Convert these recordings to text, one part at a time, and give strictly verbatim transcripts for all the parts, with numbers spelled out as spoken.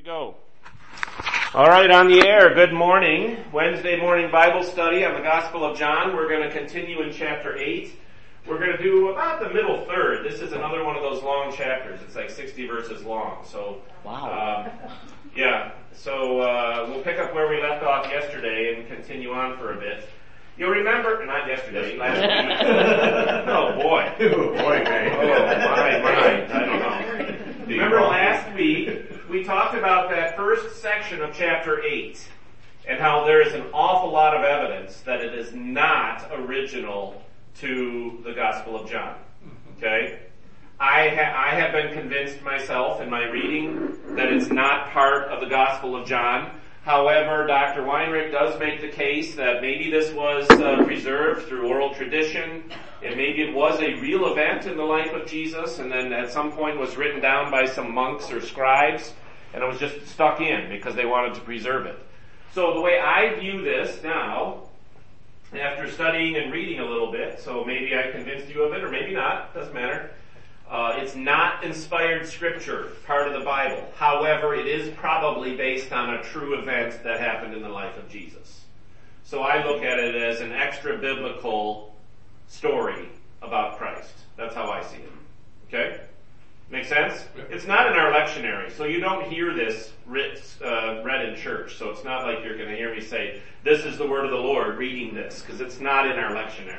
we go. All right, on the air, good morning. Wednesday morning Bible study on the Gospel of John. We're going to continue in chapter eight. We're going to do about the middle third. This is another one of those long chapters. It's like sixty verses long. So, wow. Um, yeah, so uh, we'll pick up where we left off yesterday and continue on for a bit. You'll remember, not yesterday, last week. Oh boy. Oh boy, man. Oh my, my, I don't know. Remember last week, we talked about that first section of chapter eight and how there is an awful lot of evidence that it is not original to the Gospel of John. Okay? I, ha- I have been convinced myself in my reading that it's not part of the Gospel of John. However, Doctor Weinrich does make the case that maybe this was uh, preserved through oral tradition, and maybe it was a real event in the life of Jesus, and then at some point was written down by some monks or scribes, and it was just stuck in because they wanted to preserve it. So the way I view this now, after studying and reading a little bit, so maybe I convinced you of it, or maybe not, doesn't matter. Uh, it's not inspired scripture, part of the Bible. However, it is probably based on a true event that happened in the life of Jesus. So I look at it as an extra biblical story about Christ. That's how I see it. Okay? Make sense? It's not in our lectionary, so you don't hear this writ, uh, read in church. So it's not like you're going to hear me say, this is the word of the Lord, reading this, because it's not in our lectionary.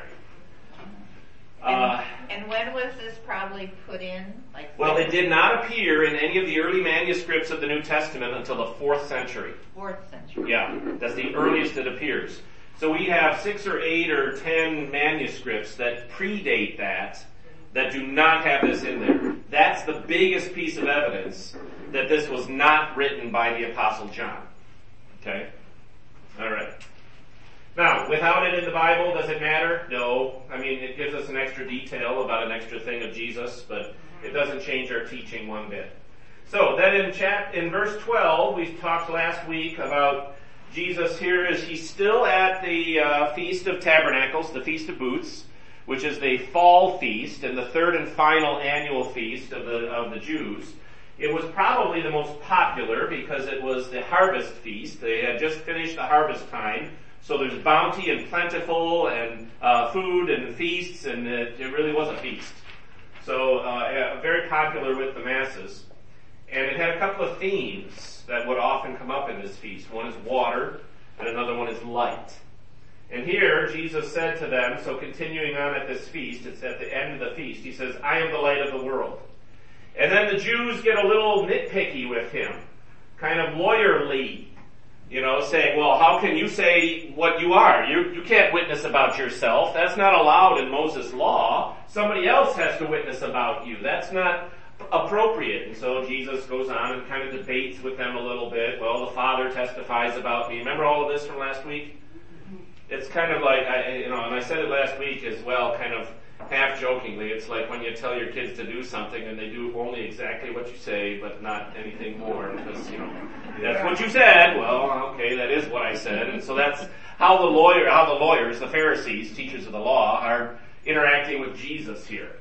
Uh, and, and when was this probably put in? Like well, it did not appear in any of the early manuscripts of the New Testament until the fourth century. Fourth century. Yeah, that's the earliest it appears. So we have six or eight or ten manuscripts that predate that, that do not have this in there. That's the biggest piece of evidence that this was not written by the Apostle John. Okay? All right. Now, without it in the Bible, does it matter? No. I mean, it gives us an extra detail about an extra thing of Jesus, but it doesn't change our teaching one bit. So, then in chap- in verse twelve, we talked last week about Jesus here is he's still at the uh, Feast of Tabernacles, the Feast of Booths, which is the fall feast and the third and final annual feast of the of the Jews. It was probably the most popular because it was the harvest feast. They had just finished the harvest time. So there's bounty and plentiful and uh, food and feasts, and it, it really was a feast. So uh, yeah, very popular with the masses. And it had a couple of themes that would often come up in this feast. One is water, and another one is light. And here Jesus said to them, so continuing on at this feast, it's at the end of the feast, he says, I am the light of the world. And then the Jews get a little nitpicky with him, kind of lawyerly. You know, saying, well, how can you say what you are? You you can't witness about yourself. That's not allowed in Moses' law. Somebody else has to witness about you. That's not appropriate. And so Jesus goes on and kind of debates with them a little bit. Well, the Father testifies about me. Remember all of this from last week? It's kind of like, I, you know, and I said it last week as well, kind of half jokingly. It's like when you tell your kids to do something and they do only exactly what you say, but not anything more, because, you know, that's what you said. Well, okay, that is what I said. And so that's how the lawyer, how the lawyers, the Pharisees, teachers of the law, are interacting with Jesus here.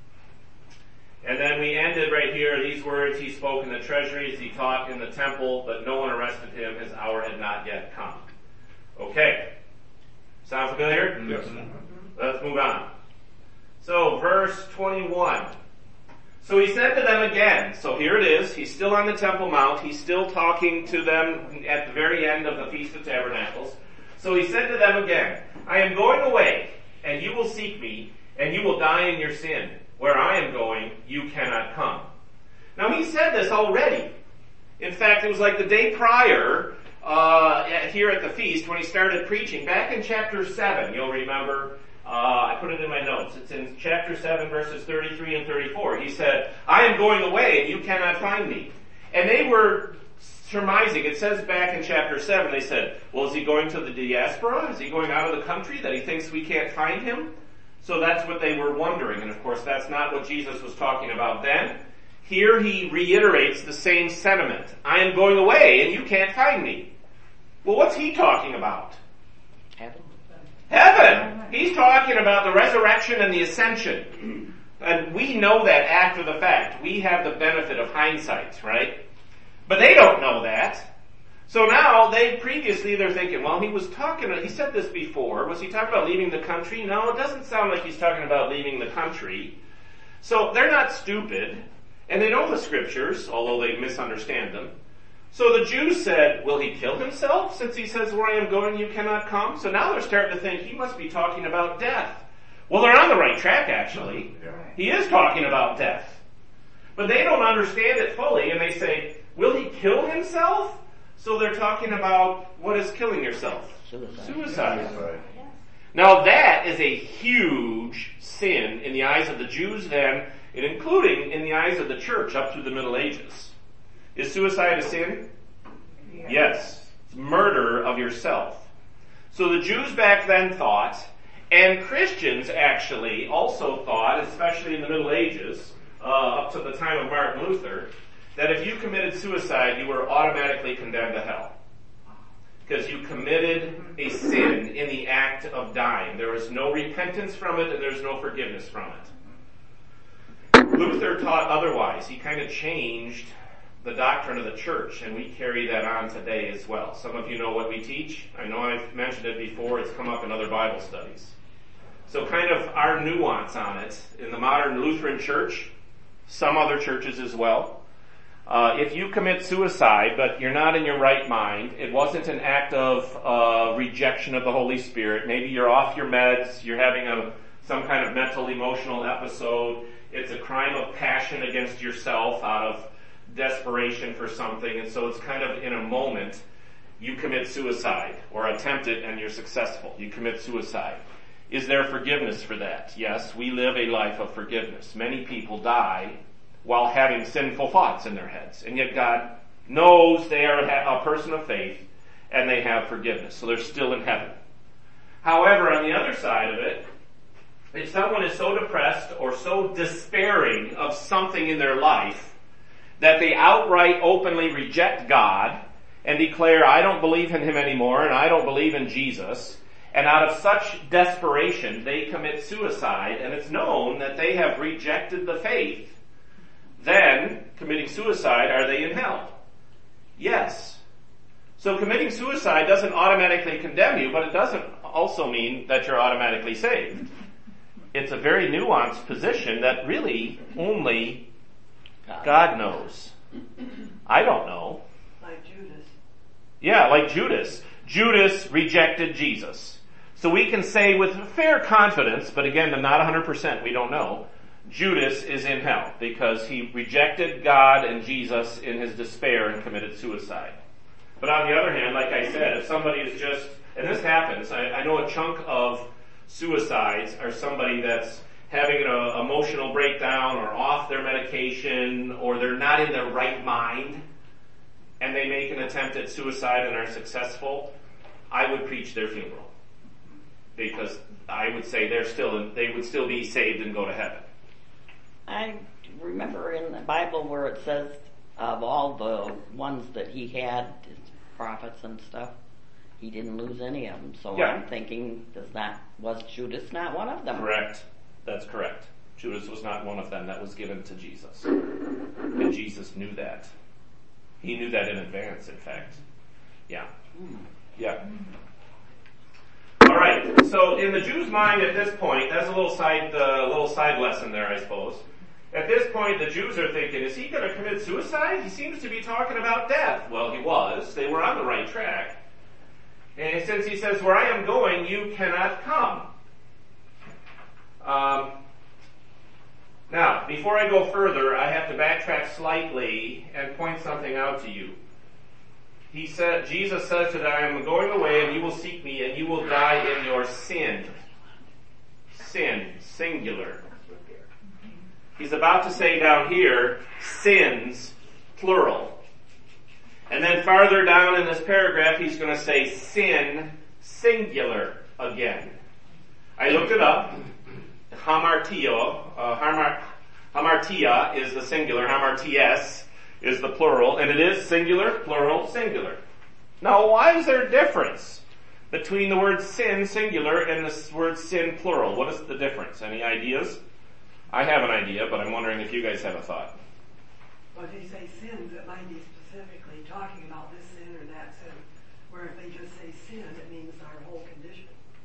And then we ended right here, these words he spoke in the treasuries, he taught in the temple, but no one arrested him, his hour had not yet come. Okay. Sound familiar? Yes. Let's move on. So, verse twenty-one. So he said to them again, so here it is, he's still on the Temple Mount, he's still talking to them at the very end of the Feast of Tabernacles. So he said to them again, I am going away, and you will seek me, and you will die in your sin. Where I am going, you cannot come. Now he said this already. In fact, it was like the day prior, uh, here at the feast, when he started preaching, back in chapter seven, you'll remember. Uh, I put it in my notes. It's in chapter seven, verses thirty-three and thirty-four. He said, I am going away and you cannot find me. And they were surmising. It says back in chapter seven, they said, well, is he going to the diaspora? Is he going out of the country that he thinks we can't find him? So that's what they were wondering. And of course, that's not what Jesus was talking about then. Here he reiterates the same sentiment. I am going away and you can't find me. Well, what's he talking about? Heaven. Heaven! He's talking about the resurrection and the ascension. And we know that after the fact. We have the benefit of hindsight, right? But they don't know they previously, they're thinking, well, he was talking, he said this before. Was he talking about leaving the country? No, it doesn't sound like he's talking about leaving the country. So they're not stupid, and they know the scriptures, although they misunderstand them. So the Jews said, will he kill himself since he says, where I am going, you cannot come? So now they're starting to think he must be talking about death. Well, they're on the right track, actually. He is talking about death. But they don't understand it fully, and they say, will he kill himself? So they're talking about, what is killing yourself? Suicide. Suicide. Suicide. Now that is a huge sin in the eyes of the Jews then, and including in the eyes of the church up through the Middle Ages. Is suicide a sin? Yes. Yes. It's murder of yourself. So the Jews back then thought, and Christians actually also thought, especially in the Middle Ages, uh, up to the time of Martin Luther, that if you committed suicide, you were automatically condemned to hell. Because you committed a sin in the act of dying. There was no repentance from it, and there's no forgiveness from it. Luther taught otherwise. He kind of changed the doctrine of the church, and we carry that on today as well. Some of you know what we teach. I know I've mentioned it before. It's come up in other Bible studies. So kind of our nuance on it. In the modern Lutheran church, some other churches as well, uh, if you commit suicide, but you're not in your right mind, it wasn't an act of uh, rejection of the Holy Spirit. Maybe you're off your meds, you're having a some kind of mental, emotional episode. It's a crime of passion against yourself out of desperation for something, and so it's kind of in a moment you commit suicide or attempt it and you're successful. You commit suicide. Is there forgiveness for that? Yes, we live a life of forgiveness. Many people die while having sinful thoughts in their heads, and yet God knows they are a person of faith and they have forgiveness, so they're still in heaven. However, on the other side of it, if someone is so depressed or so despairing of something in their life that they outright openly reject God and declare, I don't believe in him anymore and I don't believe in Jesus, and out of such desperation they commit suicide, and it's known that they have rejected the faith, then, committing suicide, are they in hell? Yes. So committing suicide doesn't automatically condemn you, but it doesn't also mean that you're automatically saved. It's a very nuanced position that really only God knows. I don't know. Like Judas. Yeah, like Judas. Judas rejected Jesus. So we can say with fair confidence, but again, not one hundred percent, we don't know, Judas is in hell because he rejected God and Jesus in his despair and committed suicide. But on the other hand, like I said, if somebody is just, and this happens, I, I know a chunk of suicides are somebody that's having an emotional breakdown or off their medication or they're not in their right mind and they make an attempt at suicide and are successful. I would preach their funeral because I would say they're still in, they would still be saved and go to heaven. I remember in the Bible where it says of all the ones that he had, his prophets and stuff, he didn't lose any of them. So yeah. I'm thinking, does not, was Judas not one of them? Correct. That's correct. Judas was not one of them. That was given to Jesus. And Jesus knew that. He knew that in advance, in fact. Yeah. Yeah. All right. So in the Jew's mind at this point, that's a little side, uh, little side lesson there, I suppose. At this point, the Jews are thinking, is he going to commit suicide? He seems to be talking about death. Well, he was. They were on the right track. And since he says, where I am going, you cannot come. Um, now, before I go further, I have to backtrack slightly and point something out to you. He said, Jesus says to them, I am going away and you will seek me and you will die in your sin. Sin, singular. He's about to say down here, sins, plural. And then farther down in this paragraph, he's going to say sin, singular, again. I looked it up. Hamartio, uh, hamar, hamartia is the singular, hamartias is the plural, and it is singular, plural, singular. Now, why is there a difference between the word sin, singular, and the word sin, plural? What is the difference? Any ideas? I have an idea, but I'm wondering if you guys have a thought. Well, if you say sins, it might be specifically talking about this sin or that sin. Where if they just say sin, it means our whole condition.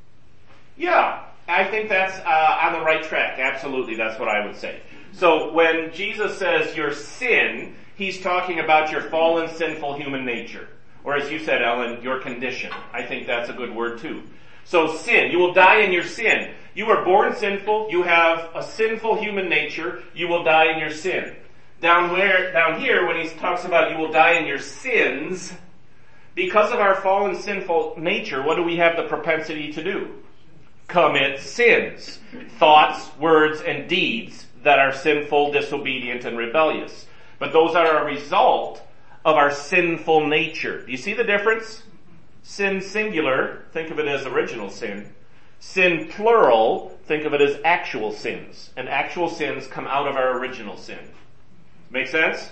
Yeah, I think that's uh, on the right track. Absolutely, that's what I would say. So when Jesus says your sin, he's talking about your fallen, sinful human nature. Or as you said, Ellen, your condition. I think that's a good word too. So sin, you will die in your sin. You were born sinful, you have a sinful human nature, you will die in your sin. Down where, down here, when he talks about you will die in your sins, because of our fallen sinful nature, what do we have the propensity to do? Commit sins. Thoughts, words, and deeds that are sinful, disobedient, and rebellious. But those are a result of our sinful nature. Do you see the difference? Sin singular, think of it as original sin. Sin plural, think of it as actual sins. And actual sins come out of our original sin. Make sense?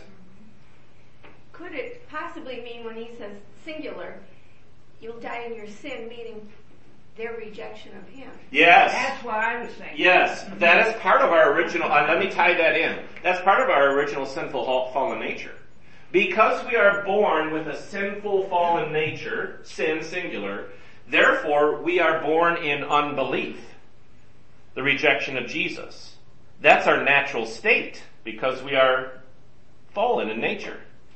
Could it possibly mean when he says singular, you'll die in your sin, meaning their rejection of him? Yes. That's what I was thinking. Yes, that is part of our original, uh, let me tie that in. That's part of our original sinful fallen nature. Because we are born with a sinful fallen nature, sin singular, therefore we are born in unbelief, the rejection of Jesus. That's our natural state, because we are fallen in nature.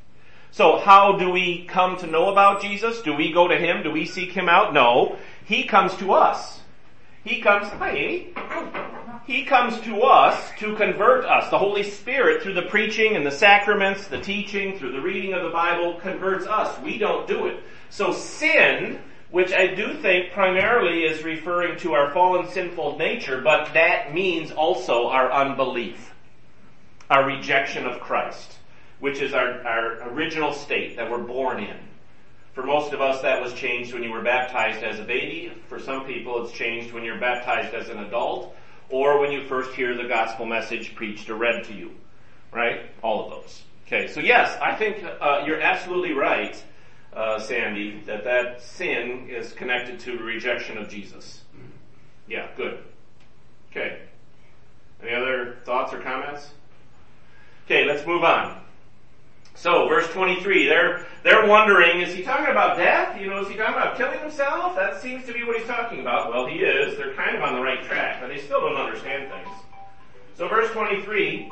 So how do we come to know about Jesus? Do we go to him? Do we seek him out? No. He comes to us. He comes, hi Amy. He comes to us to convert us. The Holy Spirit, through the preaching and the sacraments, the teaching, through the reading of the Bible, converts us. We don't do it. So sin, which I do think primarily is referring to our fallen sinful nature, but that means also our unbelief, our rejection of Christ, which is our, our original state that we're born in. For most of us, that was changed when you were baptized as a baby. For some people, it's changed when you're baptized as an adult, or when you first hear the gospel message preached or read to you. Right? All of those. Okay, so yes, I think uh, you're absolutely right, uh, Sandy, that that sin is connected to rejection of Jesus. Yeah, good. Okay. Any other thoughts or comments? Okay, let's move on. So, verse twenty-three, they're, they're wondering, is he talking about death? You know, is he talking about killing himself? That seems to be what he's talking about. Well, he is. They're kind of on the right track, but they still don't understand things. So, verse twenty-three,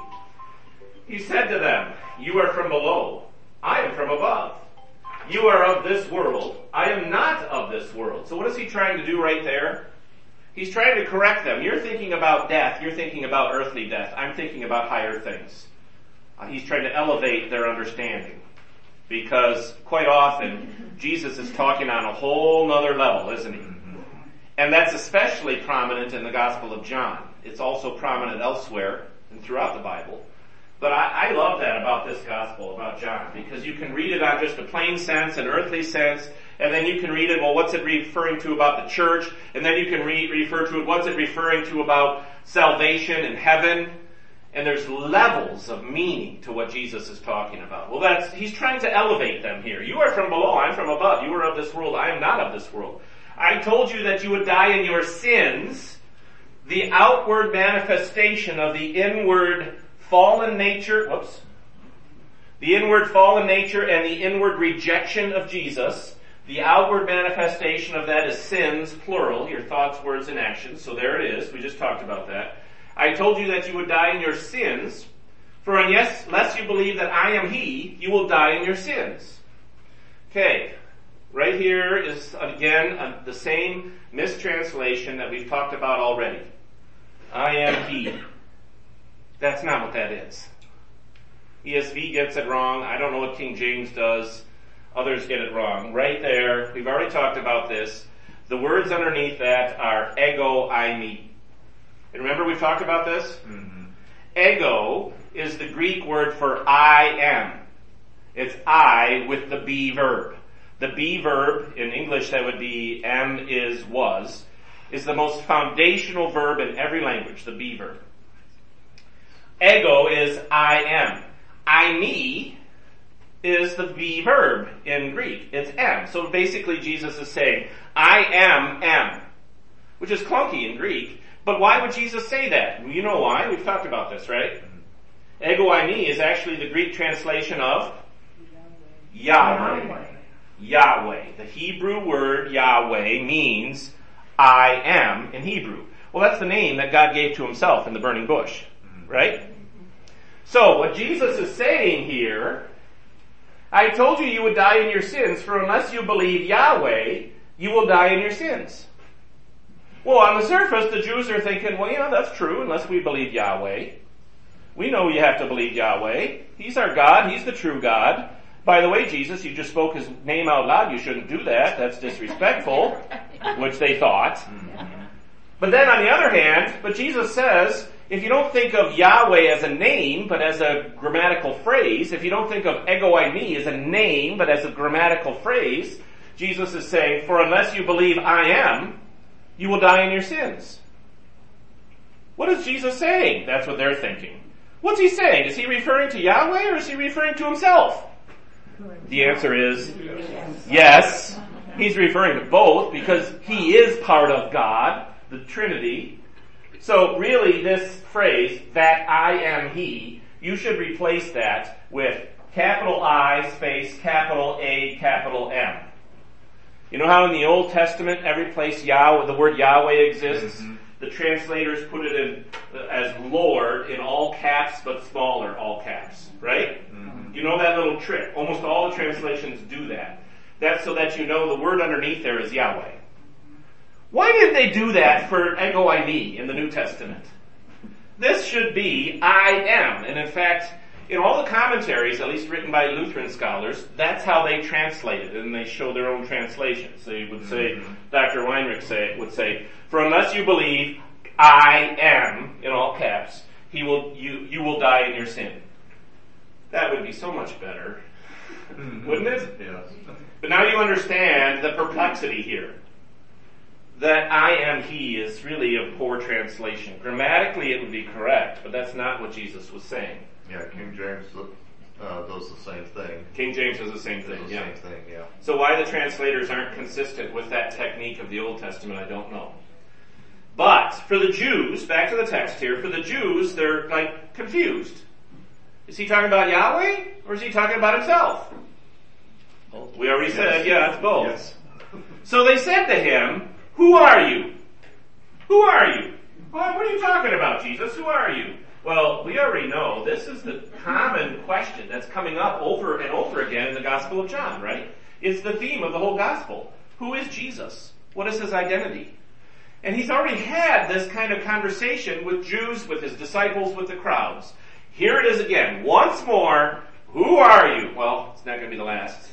he said to them, you are from below. I am from above. You are of this world. I am not of this world. So what is he trying to do right there? He's trying to correct them. You're thinking about death. You're thinking about earthly death. I'm thinking about higher things. Uh, he's trying to elevate their understanding. Because quite often, Jesus is talking on a whole nother level, isn't he? And that's especially prominent in the Gospel of John. It's also prominent elsewhere and throughout the Bible. But I, I love that about this Gospel, about John, because you can read it on just a plain sense, an earthly sense, and then you can read it, well, what's it referring to about the church? And then you can re- refer to it, what's it referring to about salvation and heaven? And there's levels of meaning to what Jesus is talking about. Well, that's, he's trying to elevate them here. You are from below, I'm from above. You are of this world, I am not of this world. I told you that you would die in your sins. The outward manifestation of the inward fallen nature, whoops, the inward fallen nature and the inward rejection of Jesus, the outward manifestation of that is sins, plural, your thoughts, words, and actions. So there it is. We just talked about that. I told you that you would die in your sins, for unless you believe that I am He, you will die in your sins. Okay, right here is, again, uh, the same mistranslation that we've talked about already. I am He. That's not what that is. E S V gets it wrong. I don't know what King James does. Others get it wrong. Right there, we've already talked about this. The words underneath that are ego, I, me. And remember we've talked about this? Mm-hmm. Ego is the Greek word for I am. It's I with the be verb. The be verb, in English that would be am, is, was, is the most foundational verb in every language, the be verb. Ego is I am. I, me is the be verb in Greek. It's am. So basically Jesus is saying, I am, am, which is clunky in Greek. But why would Jesus say that? You know why. We've talked about this, right? Ego, I, me is actually the Greek translation of Yahweh. Yahweh. The Hebrew word Yahweh means I am in Hebrew. Well, that's the name that God gave to himself in the burning bush, right? So what Jesus is saying here, I told you you would die in your sins, for unless you believe Yahweh, you will die in your sins. Well, on the surface, the Jews are thinking, well, yeah, that's true, unless we believe Yahweh. We know you have to believe Yahweh. He's our God. He's the true God. By the way, Jesus, you just spoke his name out loud. You shouldn't do that. That's disrespectful, which they thought. But then on the other hand, but Jesus says, if you don't think of Yahweh as a name, but as a grammatical phrase, if you don't think of ego eimi as a name, but as a grammatical phrase, Jesus is saying, for unless you believe I am, you will die in your sins. What is Jesus saying? That's what they're thinking. What's he saying? Is he referring to Yahweh or is he referring to himself? The answer is yes. He's referring to both because he is part of God, the Trinity. So really this phrase, that I am he, you should replace that with capital I space capital A capital M. You know how in the Old Testament every place Yahweh, the word Yahweh exists? Mm-hmm. The translators put it in uh, as Lord in all caps but smaller all caps, right? Mm-hmm. You know that little trick. Almost all the translations do that. That's so that you know the word underneath there is Yahweh. Why did they do that for ego eimi in the New Testament? This should be I am. And in fact, in all the commentaries, at least written by Lutheran scholars, that's how they translate it, and they show their own translations. They would say, mm-hmm. Doctor Weinrich say, would say, for unless you believe I am, in all caps, he will, you, you will die in your sin. That would be so much better, mm-hmm. wouldn't it? Yes. But now you understand the perplexity here. That I am he is really a poor translation. Grammatically it would be correct, but that's not what Jesus was saying. Yeah, King James uh, does the same thing. King James does the same thing, does the yeah. same thing, yeah. So why the translators aren't consistent with that technique of the Old Testament, I don't know. But for the Jews, back to the text here, for the Jews, they're like confused. Is he talking about Yahweh or is he talking about himself? Both. We already Yes. said, yeah, it's both. Yes. So they said to him, who are you? Who are you? Well, what are you talking about, Jesus? Who are you? Well, we already know this is the common question that's coming up over and over again in the Gospel of John, right? It's the theme of the whole Gospel. Who is Jesus? What is his identity? And he's already had this kind of conversation with Jews, with his disciples, with the crowds. Here it is again. Once more, who are you? Well, it's not going to be the last.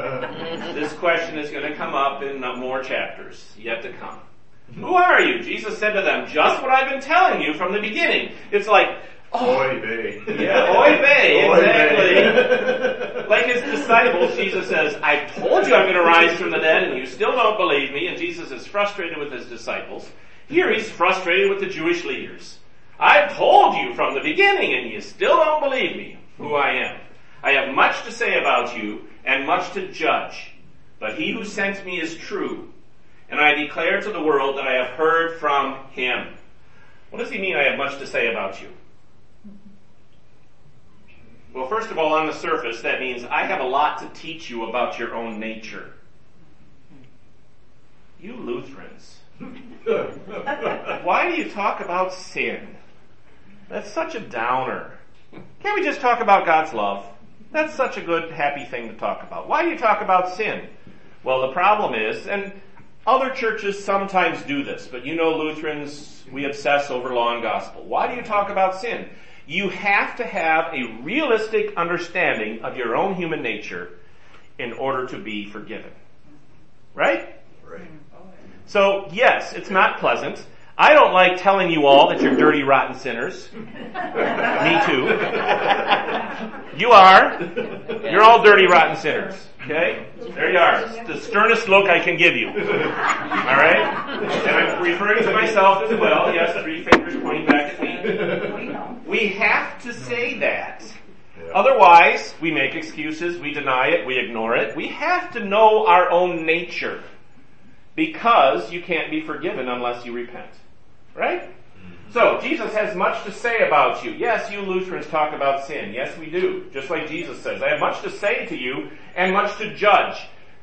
This question is going to come up in more chapters yet to come. Who are you? Jesus said to them, just what I've been telling you from the beginning. It's like, oh, Oy vey. Yeah, oy vey, Oy exactly. vey. Like his disciples, Jesus says, I told you I'm going to rise from the dead and you still don't believe me. And Jesus is frustrated with his disciples. Here he's frustrated with the Jewish leaders. I've told you from the beginning and you still don't believe me who I am. I have much to say about you and much to judge. But he who sent me is true. And I declare to the world that I have heard from him. What does he mean I have much to say about you? Well, first of all, on the surface, that means I have a lot to teach you about your own nature. You Lutherans. Why do you talk about sin? That's such a downer. Can't we just talk about God's love? That's such a good, happy thing to talk about. Why do you talk about sin? Well, the problem is, and other churches sometimes do this, but you know Lutherans, we obsess over law and gospel. Why do you talk about sin? You have to have a realistic understanding of your own human nature in order to be forgiven. Right? Right. So, yes, it's not pleasant. I don't like telling you all that you're dirty, rotten sinners. Me too. You are. You're all dirty, rotten sinners. Okay? There you are. It's the sternest look I can give you. Alright? And I'm referring to myself as well. Yes, three fingers pointing back at me. We have to say that. Yeah. Otherwise, we make excuses, we deny it, we ignore it. We have to know our own nature. Because you can't be forgiven unless you repent. Right? Mm-hmm. So, Jesus has much to say about you. Yes, you Lutherans talk about sin. Yes, we do. Just like Jesus says. I have much to say to you and much to judge.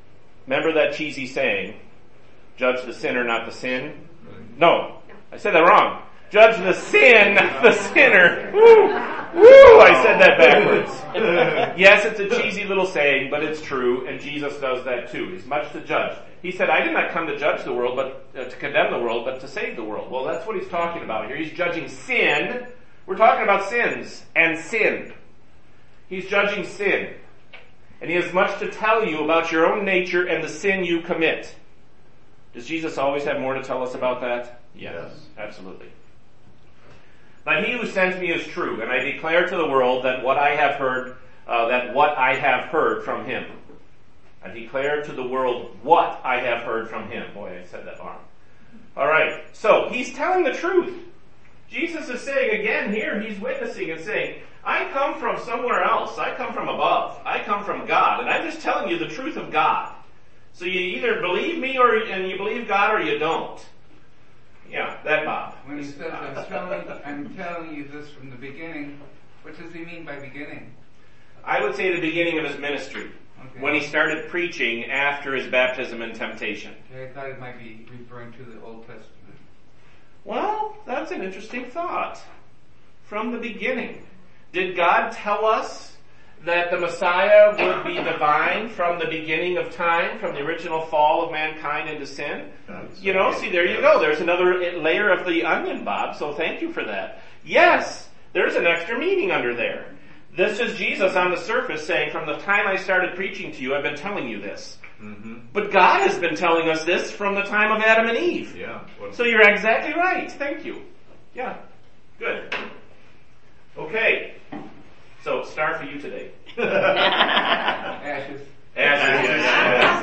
remember that cheesy saying, judge the sinner, not the sin? No, I said that wrong. Judge the sin, not the sinner. Woo! Woo! I said that backwards. Yes, it's a cheesy little saying, but it's true, and Jesus does that too. He's much to judge. He said, I did not come to judge the world, but uh, to condemn the world, but to save the world. Well, that's what he's talking about here. He's judging sin. We're talking about sins and sin. He's judging sin. And he has much to tell you about your own nature and the sin you commit. Does Jesus always have more to tell us about that? Yes, absolutely. But he who sent me is true, and I declare to the world that what I have heard, uh, that what I have heard from him. I declare to the world what I have heard from him. Boy, I said that wrong. Alright, so he's telling the truth. Jesus is saying again here, he's witnessing and saying, I come from somewhere else. I come from above. I come from God, and I'm just telling you the truth of God. So you either believe me or and you believe God or you don't. Yeah, that Bob. When he says, I'm telling, I'm telling you this from the beginning, what does he mean by beginning? I would say the beginning of his ministry. Okay. When he started preaching after his baptism and temptation. Okay, I thought it might be referring to the Old Testament. Well, that's an interesting thought. From the beginning. Did God tell us that the Messiah would be divine from the beginning of time, from the original fall of mankind into sin? That's you know, right. See, there you go. There's another layer of the onion, Bob, so thank you for that. Yes, there's an extra meaning under there. This is Jesus on the surface saying, from the time I started preaching to you, I've been telling you this. Mm-hmm. But God has been telling us this from the time of Adam and Eve. Yeah. So you're exactly right. Thank you. Yeah. Good. Okay. So, star for you today. Ashes. Ashes. Ashes.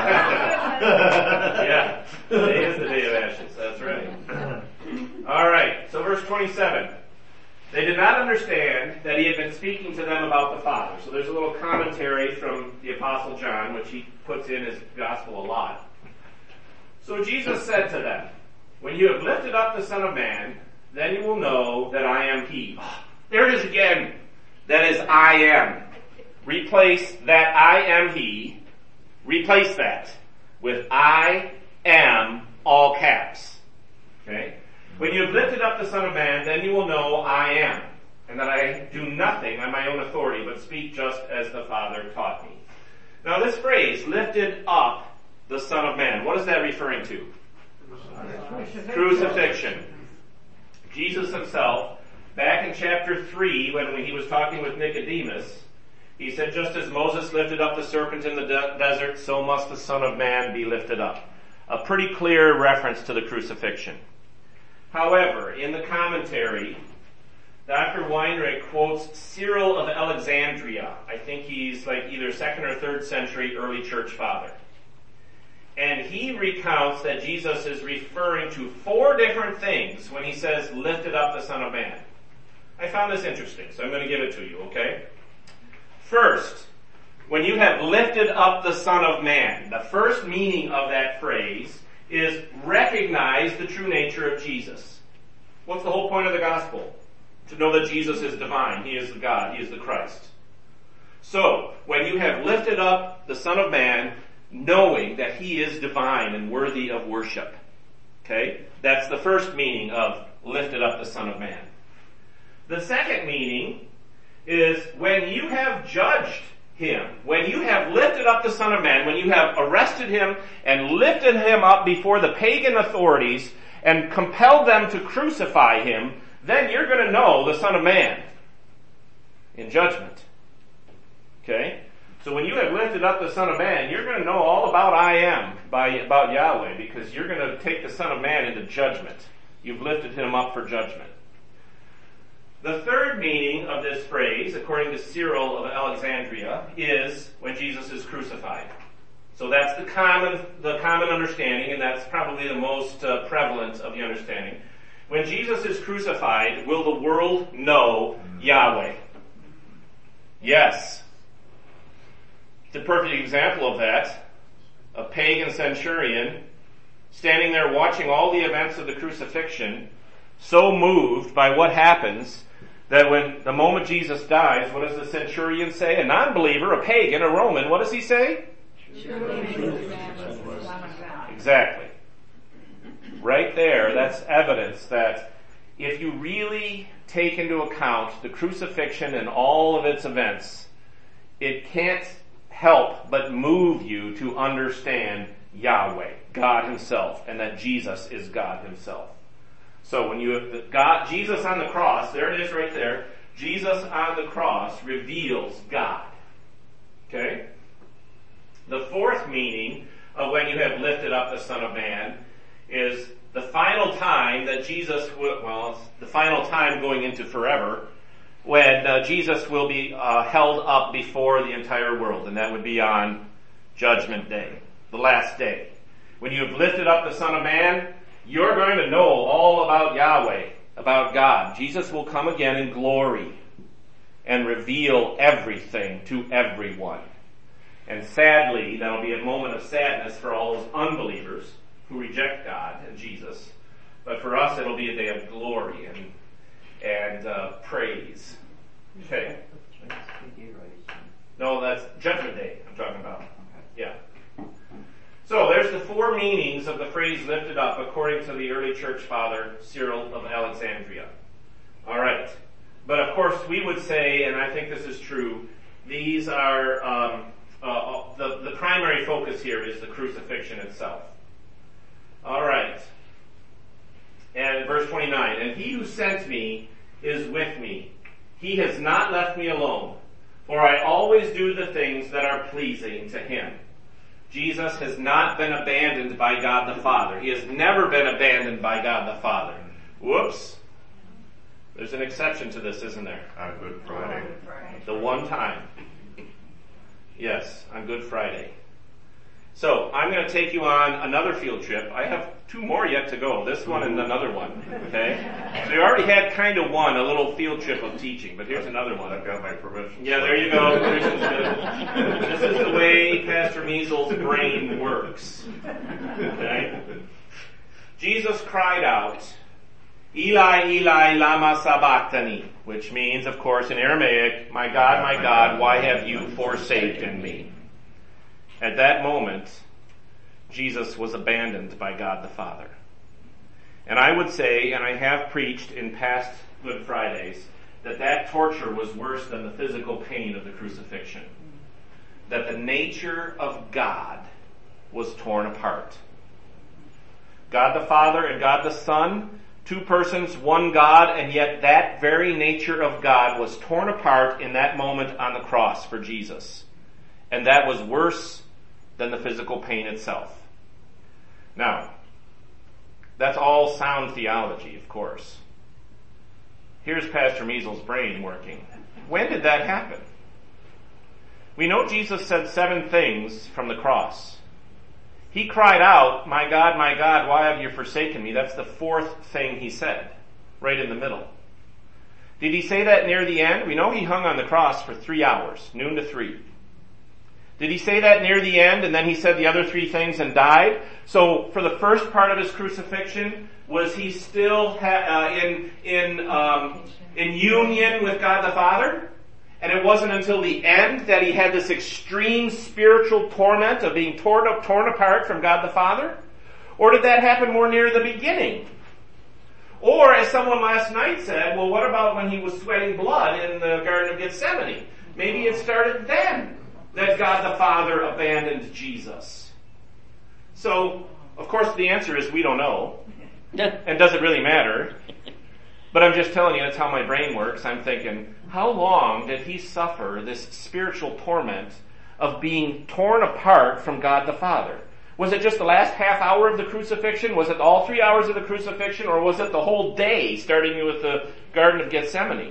Yeah. Today is the day of ashes. That's right. All right. So, verse twenty-seven. They did not understand that he had been speaking to them about the Father. So there's a little commentary from the Apostle John, which he puts in his gospel a lot. So Jesus said to them, when you have lifted up the Son of Man, then you will know that I am he. Oh, there it is again. That is I am. Replace that I am he. Replace that with I am, all caps. Okay? When you have lifted up the Son of Man, then you will know I am, and that I do nothing on my own authority, but speak just as the Father taught me. Now this phrase, lifted up the Son of Man, what is that referring to? Crucifixion. Crucifixion. Jesus himself, back in chapter three, when he was talking with Nicodemus, he said, just as Moses lifted up the serpent in the de- desert, so must the Son of Man be lifted up. A pretty clear reference to the crucifixion. However, in the commentary, Doctor Weinrich quotes Cyril of Alexandria. I think he's like either second or third century early church father. And he recounts that Jesus is referring to four different things when he says, lifted up the Son of Man. I found this interesting, so I'm going to give it to you, okay? First, when you have lifted up the Son of Man, the first meaning of that phrase is recognize the true nature of Jesus. What's the whole point of the gospel? To know that Jesus is divine. He is the God. He is the Christ. So, when you have lifted up the Son of Man, knowing that he is divine and worthy of worship. Okay? That's the first meaning of lifted up the Son of Man. The second meaning is when you have judged him, when you have lifted up the Son of Man, when you have arrested him and lifted him up before the pagan authorities and compelled them to crucify him, then you're going to know the Son of Man in judgment. Okay? So when you have lifted up the Son of Man, you're going to know all about I am, by, about Yahweh, because you're going to take the Son of Man into judgment. You've lifted him up for judgment. The third meaning of this phrase, according to Cyril of Alexandria, is when Jesus is crucified. So that's the common, the common understanding, and that's probably the most uh, prevalent of the understanding. When Jesus is crucified, will the world know Yahweh? Yes. The perfect example of that, a pagan centurion standing there watching all the events of the crucifixion, so moved by what happens that when the moment Jesus dies, what does the centurion say? A non-believer, a pagan, a Roman, what does he say? Exactly. Right there, that's evidence that if you really take into account the crucifixion and all of its events, it can't help but move you to understand Yahweh, God himself, and that Jesus is God himself. So when you have God, Jesus on the cross, there it is right there, Jesus on the cross reveals God. Okay? The fourth meaning of when you have lifted up the Son of Man is the final time that Jesus will, well, it's the final time going into forever, when uh, Jesus will be uh, held up before the entire world, and that would be on Judgment Day, the last day. When you have lifted up the Son of Man, you're going to know all about Yahweh, about God. Jesus will come again in glory and reveal everything to everyone. And sadly, that'll be a moment of sadness for all those unbelievers who reject God and Jesus. But for us, it'll be a day of glory and and uh, praise. Okay. No, that's Judgment Day I'm talking about. Yeah. So there's the four meanings of the phrase lifted up according to the early church father, Cyril of Alexandria. All right. But of course we would say, and I think this is true, these are, um, uh, the, the primary focus here is the crucifixion itself. All right. And verse twenty-nine, and he who sent me is with me. He has not left me alone, for I always do the things that are pleasing to him. Jesus has not been abandoned by God the Father. He has never been abandoned by God the Father. Whoops. There's an exception to this, isn't there? On Good Friday. The one time. Yes, on Good Friday. So, I'm going to take you on another field trip. I have two more yet to go. This one and another one. Okay? So you already had kind of one, a little field trip of teaching, but here's another one. I've got my permission. Yeah, there you go. Permission's good. This is the way Pastor Measl's brain works. Okay? Jesus cried out, Eli, Eli, lama sabachthani, which means, of course, in Aramaic, my God, my God, why have you forsaken me? At that moment, Jesus was abandoned by God the Father. And I would say, and I have preached in past Good Fridays, that that torture was worse than the physical pain of the crucifixion. That the nature of God was torn apart. God the Father and God the Son, two persons, one God, and yet that very nature of God was torn apart in that moment on the cross for Jesus. And that was worse than the physical pain itself. Now, that's all sound theology, of course. Here's Pastor Measl's brain working. When did that happen? We know Jesus said seven things from the cross. He cried out, my God, my God, why have you forsaken me? That's the fourth thing he said, right in the middle. Did he say that near the end? We know he hung on the cross for three hours, noon to three. Did he say that near the end and then he said the other three things and died? So for the first part of his crucifixion, was he still ha- uh, in in um, in union with God the Father? And it wasn't until the end that he had this extreme spiritual torment of being torn up, torn apart from God the Father? Or did that happen more near the beginning? Or, as someone last night said, well, what about when he was sweating blood in the Garden of Gethsemane? Maybe it started then that God the Father abandoned Jesus. So, of course, the answer is we don't know. And does it really matter? But I'm just telling you, that's how my brain works. I'm thinking, how long did he suffer this spiritual torment of being torn apart from God the Father? Was it just the last half hour of the crucifixion? Was it all three hours of the crucifixion? Or was it the whole day, starting with the Garden of Gethsemane?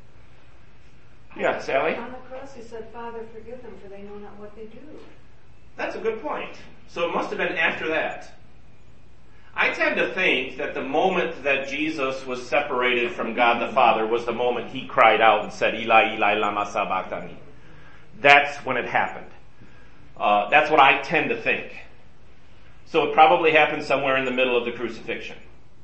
Yeah, Sally? On the cross he said, Father, forgive them, for they know not what they do. That's a good point. So it must have been after that. I tend to think that the moment that Jesus was separated from God the Father was the moment he cried out and said, Eli, Eli, lama sabachthani. That's when it happened. Uh, that's what I tend to think. So it probably happened somewhere in the middle of the crucifixion.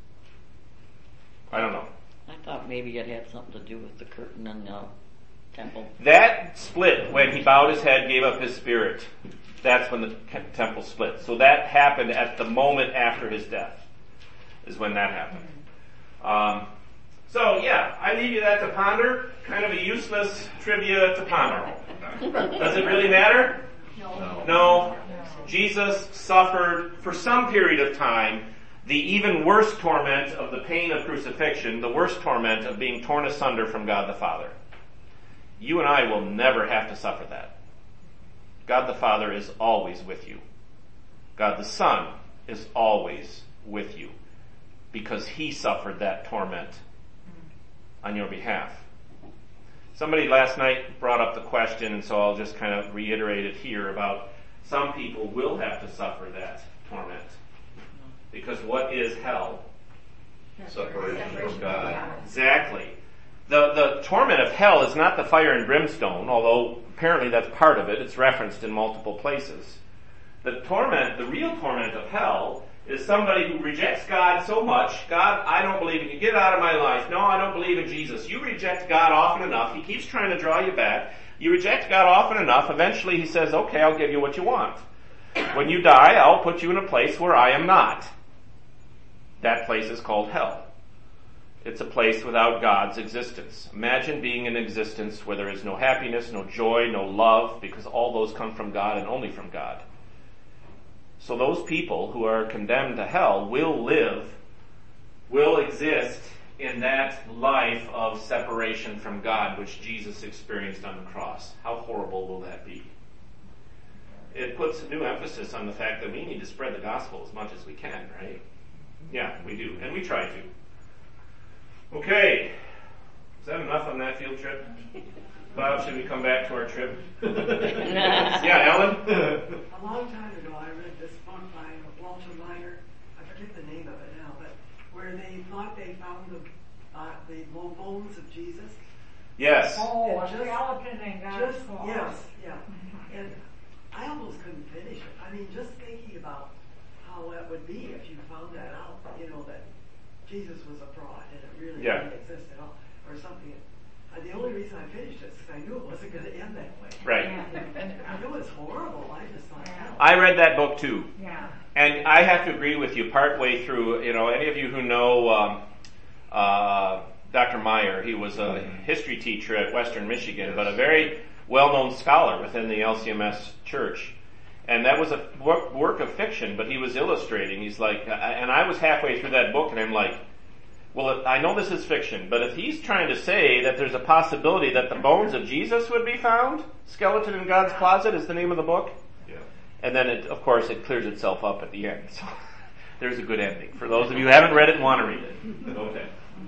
I don't know. I thought maybe it had something to do with the curtain in the temple. That split when he bowed his head, gave up his spirit. That's when the temple split. So that happened at the moment after his death, is when that happened. Um, so yeah, I leave you that to ponder. Kind of a useless trivia to ponder. Does it really matter? No. No. Jesus suffered for some period of time the even worse torment of the pain of crucifixion, the worst torment of being torn asunder from God the Father. You and I will never have to suffer that. God the Father is always with you. God the Son is always with you because he suffered that torment on your behalf. Somebody last night brought up the question, and so I'll just kind of reiterate it here, about some people will have to suffer that torment. Because what is hell? Separation from God. Exactly. The, the torment of hell is not the fire and brimstone, although apparently that's part of it. It's referenced in multiple places. The torment, the real torment of hell, is somebody who rejects God so much, God, I don't believe in you. Get out of my life. No, I don't believe in Jesus. You reject God often enough. He keeps trying to draw you back. You reject God often enough. Eventually he says, okay, I'll give you what you want. When you die, I'll put you in a place where I am not. That place is called hell. It's a place without God's existence. Imagine being in existence where there is no happiness, no joy, no love, because all those come from God and only from God. So those people who are condemned to hell will live, will exist in that life of separation from God which Jesus experienced on the cross. How horrible will that be? It puts a new emphasis on the fact that we need to spread the gospel as much as we can, right? Yeah, we do. And we try to. Okay. Is that enough on that field trip? Bob, should we come back to our trip? Yeah, Ellen? A long time ago I read this book by Walter Meyer. I forget the name of it now, but where they thought they found the, uh, the bones of Jesus. Yes. Oh, And a skeleton in God's just, claws. yes, yeah. And I almost couldn't finish it. I mean, just thinking about how that would be if you found that out, you know, that Jesus was a fraud and it really Yeah. didn't exist at all, or something. Uh, the only reason I finished it is because I knew it wasn't going to end that way. Right. And I knew it was horrible. I just thought, hell. I read that book too. Yeah. And I have to agree with you partway through. You know, any of you who know um, uh, Doctor Meyer, he was a history teacher at Western Michigan, but a very well-known scholar within the L C M S church. And that was a work, work of fiction, but he was illustrating. He's like, and I was halfway through that book and I'm like, well, I know this is fiction, but if he's trying to say that there's a possibility that the bones of Jesus would be found, Skeleton in God's Closet is the name of the book. Yeah. And then, it, of course, it clears itself up at the end. So there's a good ending. For those of you who haven't read it and want to read it. Okay.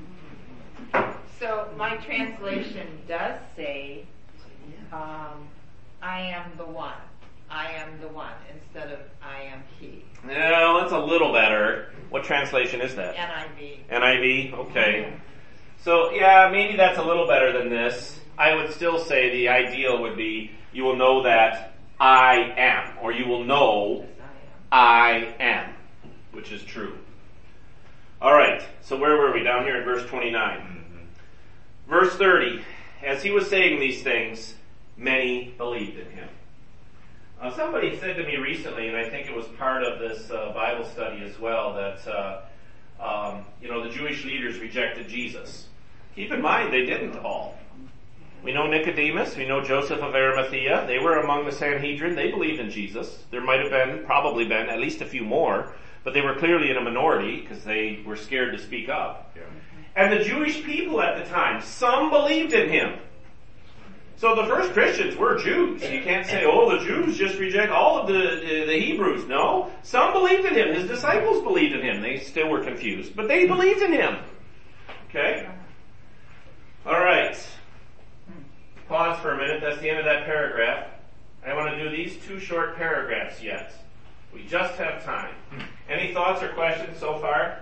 So my translation does say, um, I am the one. I am the one instead of I am he. Well, that's a little better. What translation is that? N I V. N I V? Okay. So, yeah, maybe that's a little better than this. I would still say the ideal would be you will know that I am, or you will know I am, which is true. Alright, so where were we? Down here in verse twenty-nine. Mm-hmm. Verse thirty. As he was saying these things, many believed in him. Uh, somebody said to me recently, and I think it was part of this uh, Bible study as well, that uh, um, you know the Jewish leaders rejected Jesus. Keep in mind, they didn't all. We know Nicodemus, we know Joseph of Arimathea. They were among the Sanhedrin. They believed in Jesus. There might have been, probably been, at least a few more, but they were clearly in a minority because they were scared to speak up. Yeah. And the Jewish people at the time, some believed in him. So the first Christians were Jews. You can't say, oh, the Jews just reject all of the, the, the Hebrews. No. Some believed in him. His disciples believed in him. They still were confused, but they believed in him. Okay? Alright. Pause for a minute. That's the end of that paragraph. I want to do these two short paragraphs yet. We just have time. Any thoughts or questions so far?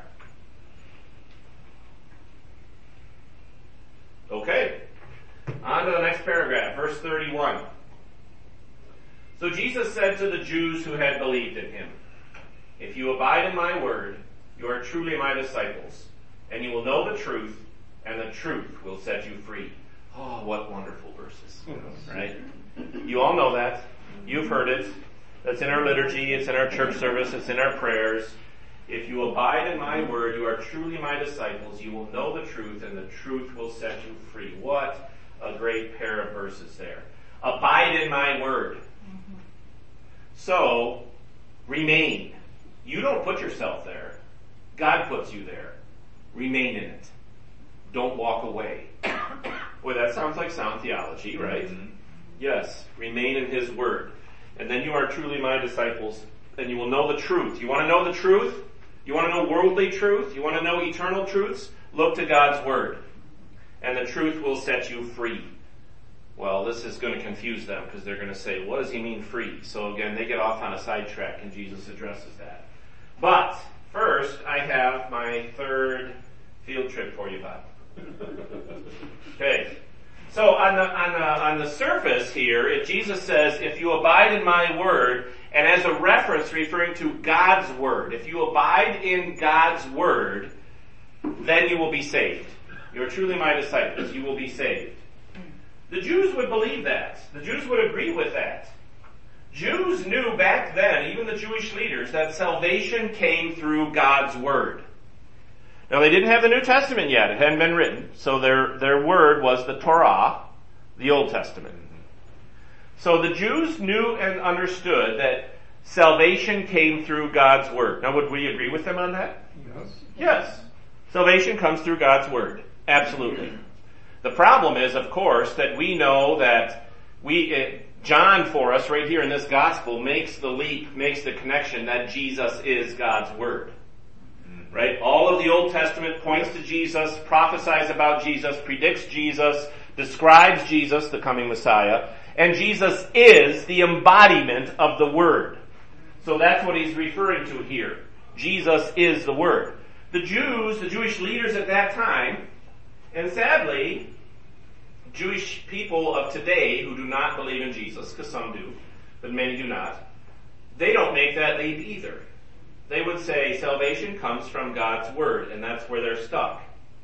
Okay. On to the next paragraph, verse thirty-one. So Jesus said to the Jews who had believed in him, if you abide in my word, you are truly my disciples, and you will know the truth, and the truth will set you free. Oh, what wonderful verses, right? You all know that. You've heard it. That's in our liturgy, it's in our church service, it's in our prayers. If you abide in my word, you are truly my disciples. You will know the truth, and the truth will set you free. What a great pair of verses there. Abide in my word. Mm-hmm. So, remain. You don't put yourself there. God puts you there. Remain in it. Don't walk away. Boy, that sounds like sound theology, right? Mm-hmm. Yes, remain in his word. And then you are truly my disciples, and you will know the truth. You want to know the truth? You want to know worldly truth? You want to know eternal truths? Look to God's word. And the truth will set you free. Well, this is going to confuse them because they're going to say, what does he mean free? So again, they get off on a sidetrack and Jesus addresses that. But first, I have my third field trip for you, Bob. Okay. So on the, on the, on the surface here, if Jesus says, if you abide in my word, and as a reference referring to God's word, if you abide in God's word, then you will be saved. You are truly my disciples. You will be saved. The Jews would believe that. The Jews would agree with that. Jews knew back then, even the Jewish leaders, that salvation came through God's word. Now they didn't have the New Testament yet. It hadn't been written. So their, their word was the Torah, the Old Testament. So the Jews knew and understood that salvation came through God's word. Now would we agree with them on that? Yes. Yes. Salvation comes through God's word. Absolutely. The problem is, of course, that we know that we, uh, John for us right here in this gospel makes the leap, makes the connection that Jesus is God's word. Right? All of the Old Testament points to Jesus, prophesies about Jesus, predicts Jesus, describes Jesus, the coming Messiah, and Jesus is the embodiment of the Word. So that's what he's referring to here. Jesus is the Word. The Jews, the Jewish leaders at that time, and sadly, Jewish people of today who do not believe in Jesus, because some do, but many do not, they don't make that leap either. They would say salvation comes from God's word, and that's where they're stuck.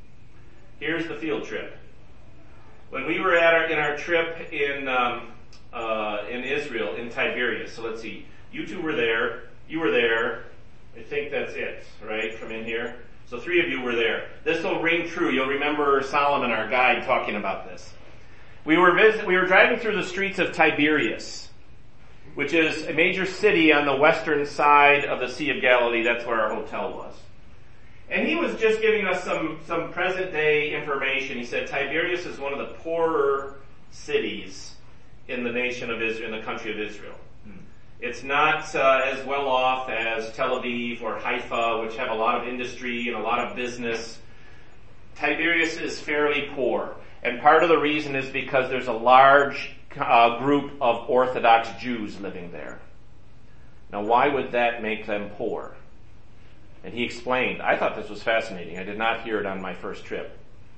Here's the field trip. When we were at our, in our trip in um, uh, in Israel, in Tiberias, so let's see, you two were there, you were there, I think that's it, right, from in here. So three of you were there. This will ring true. You'll remember Solomon, our guide, talking about this. We were visit, we were driving through the streets of Tiberias, which is a major city on the western side of the Sea of Galilee. That's where our hotel was. And he was just giving us some, some present day information. He said Tiberias is one of the poorer cities in the nation of Israel, in the country of Israel. Hmm. It's not uh, as well off as Tel Aviv or Haifa, which have a lot of industry and a lot of business. Tiberias is fairly poor. And part of the reason is because there's a large uh, group of Orthodox Jews living there. Now, why would that make them poor? And he explained. I thought this was fascinating. I did not hear it on my first trip.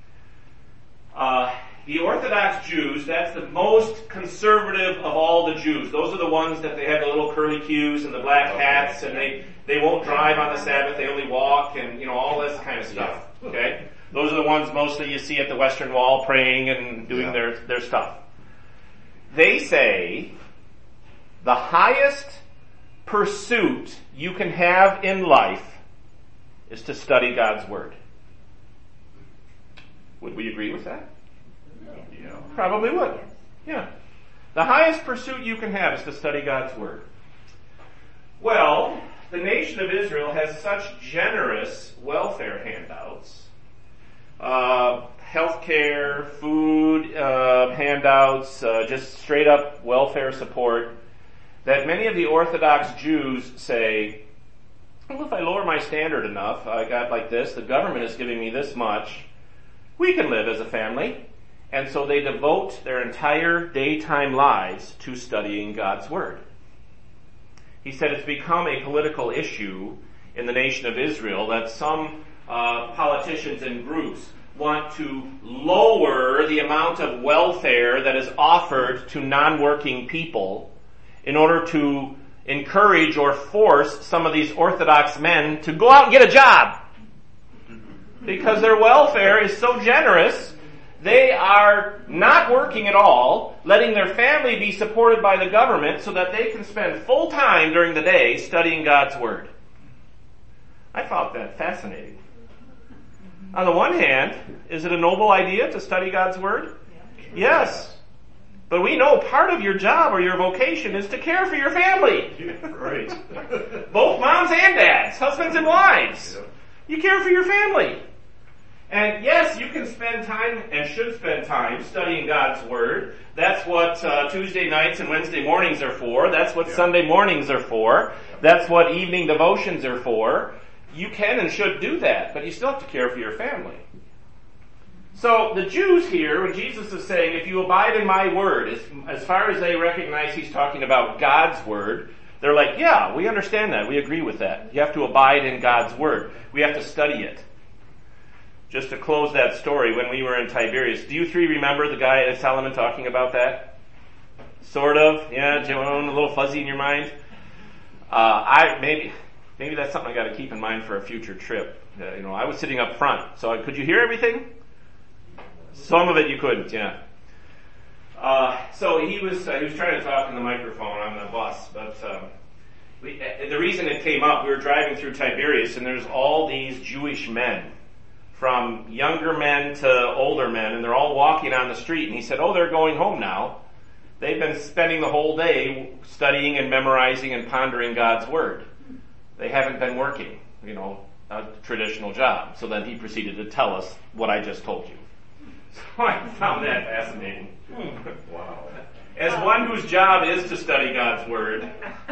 Uh, the Orthodox Jews, that's the most conservative of all the Jews. Those are the ones that they have the little curly cues and the black hats, and they, they won't drive on the Sabbath, they only walk, and you know, all this kind of stuff. Okay? Those are the ones mostly you see at the Western Wall praying and doing yeah. their, their stuff. They say the highest pursuit you can have in life is to study God's Word. Would we agree with that? Yeah. Probably would. Yeah. The highest pursuit you can have is to study God's Word. Well, the nation of Israel has such generous welfare handouts. Uh, healthcare, food, uh, handouts, uh, just straight up welfare support, that many of the Orthodox Jews say, well, if I lower my standard enough, I got like this, the government is giving me this much, we can live as a family. And so they devote their entire daytime lives to studying God's Word. He said it's become a political issue in the nation of Israel that some Uh, politicians and groups want to lower the amount of welfare that is offered to non-working people in order to encourage or force some of these Orthodox men to go out and get a job. Because their welfare is so generous They are not working at all, letting their family be supported by the government so that they can spend full time during the day studying God's Word. I found that fascinating. On the one hand, is it a noble idea to study God's Word? Yes. But we know part of your job or your vocation is to care for your family. Right. Both moms and dads, husbands and wives. You care for your family. And yes, you can spend time and should spend time studying God's Word. That's what uh, Tuesday nights and Wednesday mornings are for. That's what yeah. Sunday mornings are for. That's what evening devotions are for. You can and should do that, but you still have to care for your family. So the Jews here, when Jesus is saying, if you abide in my word, as, as far as they recognize he's talking about God's word, they're like, yeah, we understand that. We agree with that. You have to abide in God's word. We have to study it. Just to close that story, when we were in Tiberias, do you three remember the guy at Solomon talking about that? Sort of, yeah, Joan, a little fuzzy in your mind? Uh, I, maybe, maybe that's something I gotta keep in mind for a future trip. Uh, you know, I was sitting up front, so I, could you hear everything? Some of it you couldn't, yeah. Uh, so he was uh, he was trying to talk in the microphone on the bus, but um, we, uh, the reason it came up, we were driving through Tiberias, and there's all these Jewish men, from younger men to older men, and they're all walking on the street. And he said, "Oh, they're going home now. They've been spending the whole day studying and memorizing and pondering God's word. They haven't been working, you know, a traditional job." So then he proceeded to tell us what I just told you. So I found that fascinating. Wow. As one whose job is to study God's Word.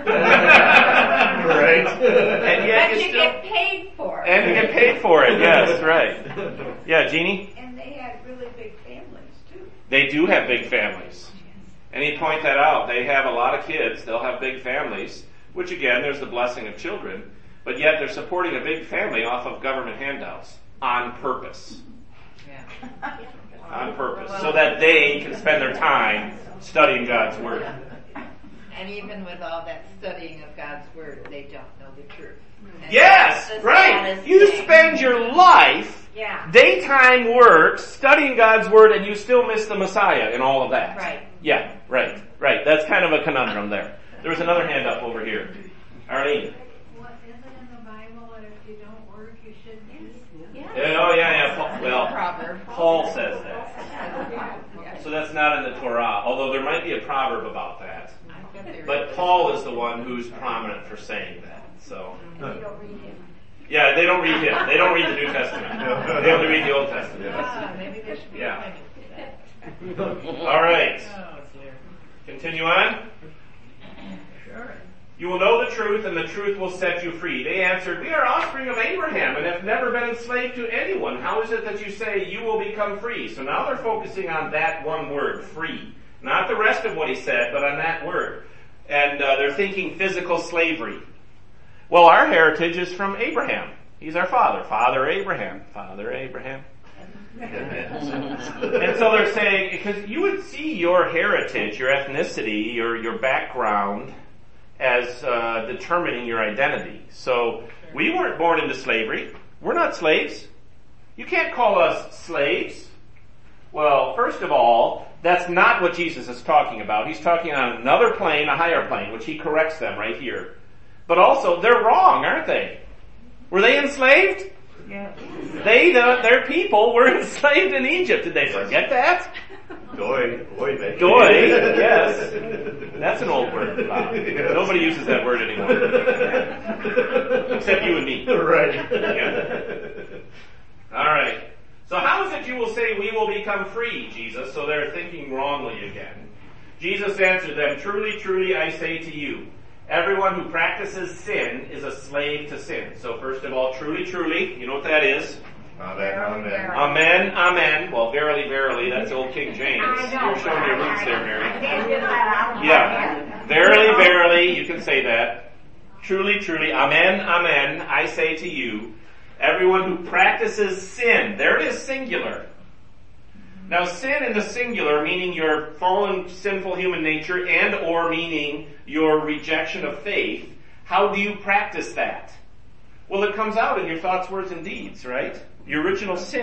Right. And yet but you you still, get paid for it. And you get paid for it, yes, right. Yeah, Jeannie? And they had really big families, too. They do have big families. And he pointed that out. They have a lot of kids. They'll have big families, which again, there's the blessing of children. But yet they're supporting a big family off of government handouts on purpose. Yeah. On purpose, so that they can spend their time studying God's Word. And even with all that studying of God's Word, they don't know the truth. And Yes, that's the right. saddest You thing. spend your life, Yeah. daytime work, studying God's Word, and you still miss the Messiah in all of that. Right. Yeah, right, right. That's kind of a conundrum there. There was another hand up over here. Arlene. What, is it in the Bible that if you don't work, you shouldn't eat? Yeah. Oh, yeah, yeah. Paul, well, Proverb. Paul says that. So that's not in the Torah, although there might be a proverb about that. But Paul is the one who's prominent for saying that. So, You don't read him. yeah, they don't read him. They don't read the New Testament. They only read the Old Testament. Ah, maybe there should be Yeah. a limit to that. All right. Oh, dear. Continue on. Sure. You will know the truth, and the truth will set you free. They answered, we are offspring of Abraham and have never been enslaved to anyone. How is it that you say you will become free? So now they're focusing on that one word, free. Not the rest of what he said, but on that word. And uh, they're thinking physical slavery. Well, our heritage is from Abraham. He's our father. Father Abraham. Father Abraham. And so they're saying, because you would see your heritage, your ethnicity, your, your background as uh, determining your identity. So we weren't born into slavery. We're not slaves. You can't call us slaves. Well, first of all, that's not what Jesus is talking about. He's talking on another plane, a higher plane, which he corrects them right here. But also, they're wrong, aren't they? Were they enslaved? Yeah. They, the, their people, were enslaved in Egypt. Did they forget that? Goy. Goy. Goy, yes. That's an old word, Bob. Yes. Nobody uses that word anymore. Except you and me. Right. Yeah. All right. So how is it you will say we will become free, Jesus? So they're thinking wrongly again. Jesus answered them, truly, truly, I say to you, everyone who practices sin is a slave to sin. So first of all, truly, truly, you know what that is? Amen. Amen. Amen, amen. Well, verily, verily, that's old King James. You're showing your roots there, Mary. Yeah. Verily, verily, you can say that. Truly, truly, amen, amen, I say to you, everyone who practices sin, there it is singular. Now sin in the singular, meaning your fallen sinful human nature and or meaning your rejection of faith, how do you practice that? Well, it comes out in your thoughts, words, and deeds, right? Your original sin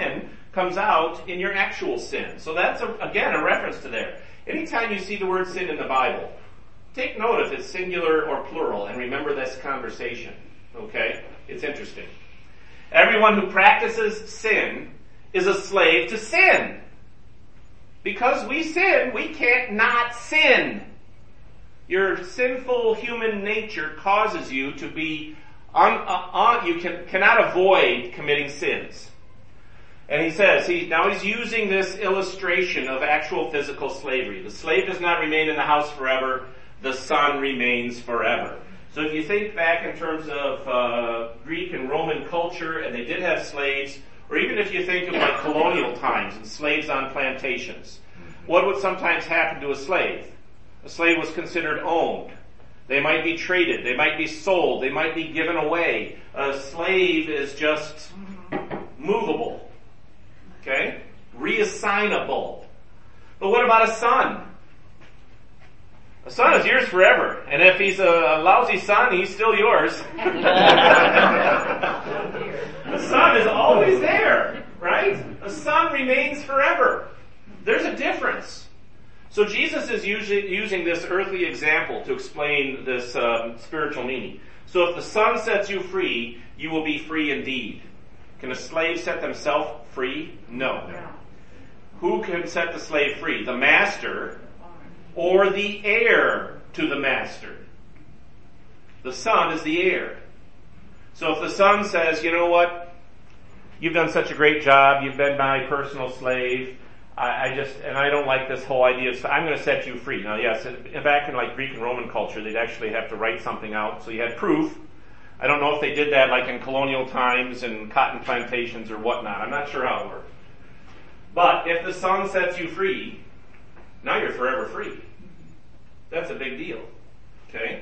comes out in your actual sin. So that's, a, again, a reference to there. Anytime you see the word sin in the Bible, take note if it's singular or plural, and remember this conversation. Okay? It's interesting. Everyone who practices sin is a slave to sin. Because we sin, we can't not sin. Your sinful human nature causes you to be, un, uh, un, you can, cannot avoid committing sins. And he says, he, now he's using this illustration of actual physical slavery. The slave does not remain in the house forever, the son remains forever. So if you think back in terms of uh, Greek and Roman culture, and they did have slaves, or even if you think of like colonial times and slaves on plantations, what would sometimes happen to a slave? A slave was considered owned. They might be traded. They might be sold. They might be given away. A slave is just movable. Okay? Reassignable. But what about a son? A son is yours forever. And if he's a lousy son, he's still yours. A son is always there, right? A son remains forever. There's a difference. So Jesus is usually using this earthly example to explain this um, spiritual meaning. So if the Son sets you free, you will be free indeed. Can a slave set themselves free? No. no. Who can set the slave free? The master or the heir to the master? The Son is the heir. So if the Son says, you know what, you've done such a great job, you've been my personal slave, I, I just, and I don't like this whole idea of, I'm going to set you free. Now yes, back in like Greek and Roman culture, they'd actually have to write something out, so you had proof. I don't know if they did that like in colonial times and cotton plantations or whatnot. I'm not sure how it worked. But if the Son sets you free, now you're forever free. That's a big deal. Okay?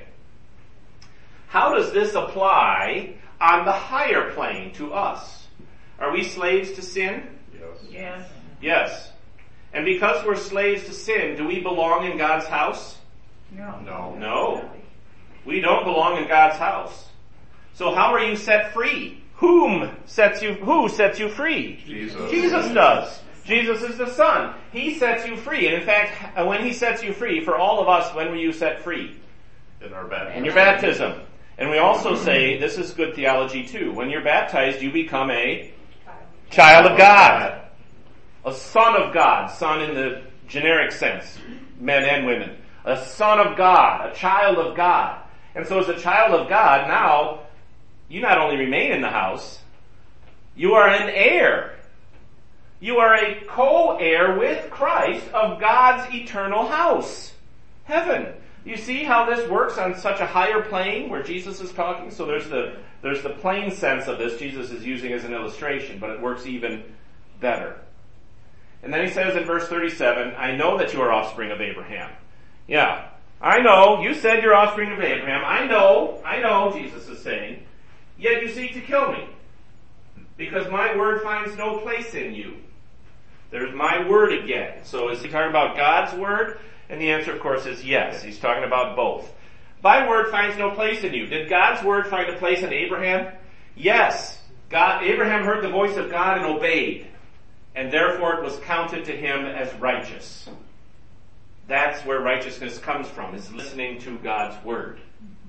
How does this apply on the higher plane to us? Are we slaves to sin? Yes. Yes. Yes. And because we're slaves to sin, do we belong in God's house? No. No. No. We don't belong in God's house. So how are you set free? Whom sets you, who sets you free? Jesus. Jesus does. Jesus is the Son. He sets you free. And in fact, when He sets you free, for all of us, when were you set free? In our baptism. In your baptism. And we also say, this is good theology too, when you're baptized, you become a child of God. A son of God. Son in the generic sense. Men and women. A son of God. A child of God. And so as a child of God, now, you not only remain in the house, you are an heir. You are a co-heir with Christ of God's eternal house. Heaven. You see how this works on such a higher plane where Jesus is talking? So there's the, there's the plain sense of this Jesus is using as an illustration, but it works even better. And then he says in verse thirty-seven, I know that you are offspring of Abraham. Yeah, I know, you said you're offspring of Abraham. I know, I know, Jesus is saying, yet you seek to kill me, because my word finds no place in you. There's my word again. So is he talking about God's word? And the answer, of course, is yes. He's talking about both. My word finds no place in you. Did God's word find a place in Abraham? Yes. God, Abraham heard the voice of God and obeyed. And therefore it was counted to him as righteous. That's where righteousness comes from, is listening to God's word.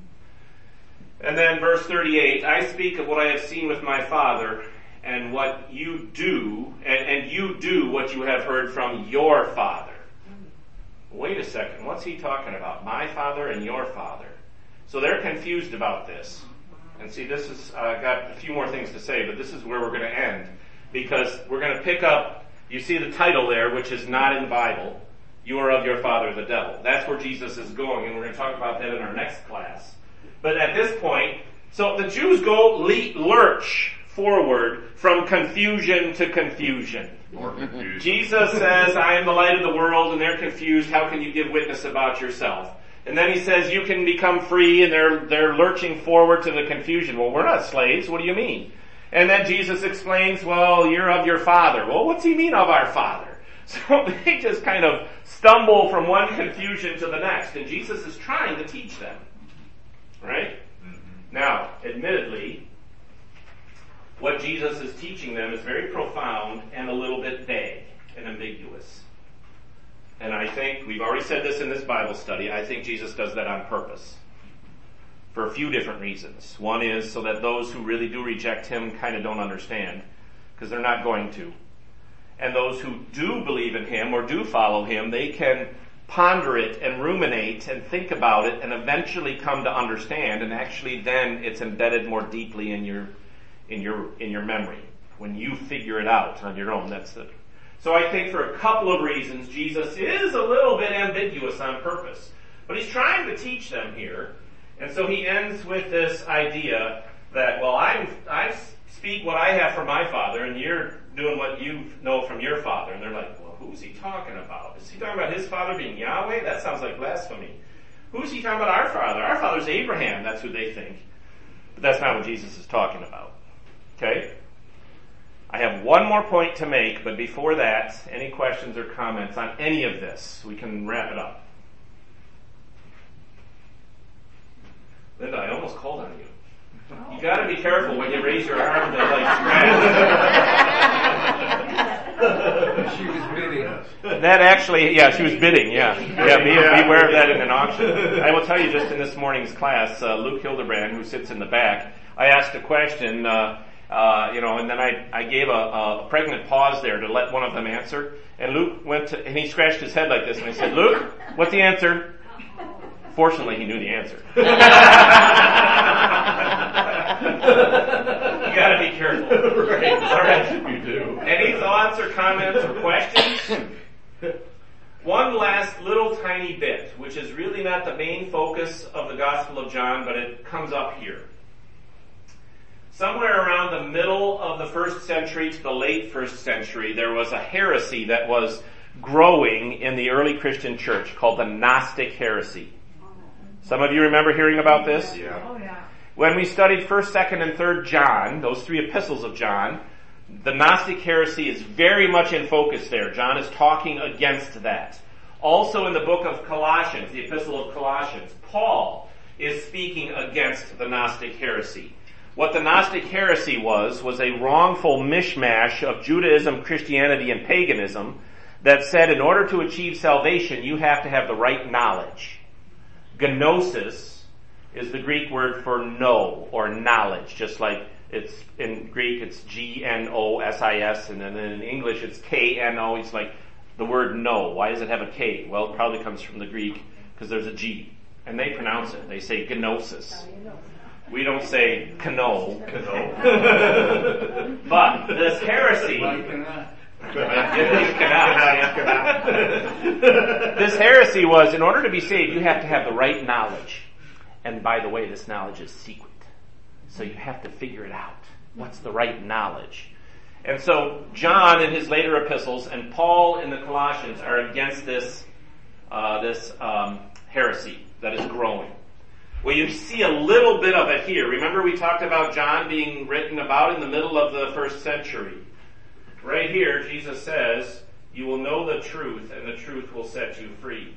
And then verse thirty-eight, I speak of what I have seen with my Father, and what you do, and, and you do what you have heard from your father. Wait a second, what's he talking about? My father and your father. So they're confused about this. And see, this is, I've uh, got a few more things to say, but this is where we're going to end. Because we're going to pick up, you see the title there, which is not in the Bible. You are of your father the devil. That's where Jesus is going, and we're going to talk about that in our next class. But at this point, so the Jews go le- lurch forward from confusion to confusion. More confusion. Jesus says, I am the light of the world, and they're confused. How can you give witness about yourself? And then he says, you can become free, and they're, they're lurching forward to the confusion. Well, we're not slaves. What do you mean? And then Jesus explains, well, you're of your father. Well, what's he mean of our father? So they just kind of stumble from one confusion to the next, and Jesus is trying to teach them. Right? Mm-hmm. Now, admittedly, what what Jesus is teaching them is very profound and a little bit vague and ambiguous. And I think, we've already said this in this Bible study, I think Jesus does that on purpose. For a few different reasons. One is so that those who really do reject him kind of don't understand, because they're not going to. And those who do believe in him or do follow him, they can ponder it and ruminate and think about it and eventually come to understand, and actually then it's embedded more deeply in your in your in your memory when you figure it out on your own. That's the So I think for a couple of reasons Jesus is a little bit ambiguous on purpose. But he's trying to teach them here. And so he ends with this idea that, well, I'm, I speak what I have from my Father, and you're doing what you know from your Father. And they're like, well, who's he talking about? Is he talking about his Father being Yahweh? That sounds like blasphemy. Who's he talking about our Father? Our Father's Abraham. That's who they think. But that's not what Jesus is talking about. Okay? I have one more point to make, but before that, any questions or comments on any of this? We can wrap it up. Linda, I almost called on you. You gotta be careful when you raise your arm to like scratch. She was bidding. That actually, yeah, she was bidding, yeah. Yeah, be, beware of that in an auction. I will tell you just in this morning's class, uh, Luke Hildebrand, who sits in the back, I asked a question, uh, uh, you know, and then I, I gave a, a pregnant pause there to let one of them answer. And Luke went to, and he scratched his head like this, and I said, Luke, what's the answer? Fortunately, he knew the answer. You gotta be careful. Right. All right. You do. Any thoughts or comments or questions? One last little tiny bit, which is really not the main focus of the Gospel of John, but it comes up here. Somewhere around the middle of the first century to the late first century, there was a heresy that was growing in the early Christian church called the Gnostic heresy. Some of you remember hearing about this? Yeah. Oh, yeah. When we studied first, second, and third John, those three epistles of John, the Gnostic heresy is very much in focus there. John is talking against that. Also in the book of Colossians, the epistle of Colossians, Paul is speaking against the Gnostic heresy. What the Gnostic heresy was, was a wrongful mishmash of Judaism, Christianity, and paganism that said in order to achieve salvation, you have to have the right knowledge. Gnosis is the Greek word for know or knowledge, just like it's in Greek it's G N O S I S, and then in English it's K N O. It's like the word know. Why does it have a K? Well, it probably comes from the Greek because there's a G, and they pronounce it. They say gnosis. We don't say kano. But this heresy. This heresy was, in order to be saved, you have to have the right knowledge. And by the way, this knowledge is secret. So you have to figure it out. What's the right knowledge? And so John in his later epistles and Paul in the Colossians are against this, uh, this um, heresy that is growing. Well, you see a little bit of it here. Remember we talked about John being written about in the middle of the first century. Right here, Jesus says, you will know the truth, and the truth will set you free.